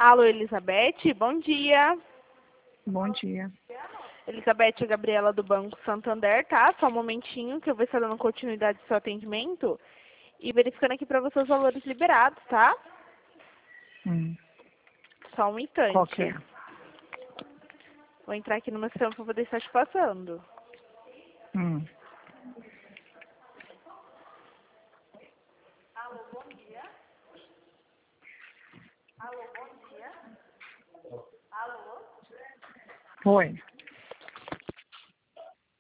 Alô, Elizabeth, bom dia. Bom dia. Elizabeth, é a Gabriela do Banco Santander, tá? Só um momentinho que eu vou estar dando continuidade ao seu atendimento e verificando aqui para você os valores liberados, tá? Só um instante. Qual que é? Vou entrar aqui no meu sistema para poder estar te passando. Hum. Alô, bom dia. Alô, bom dia. Alô? Oi.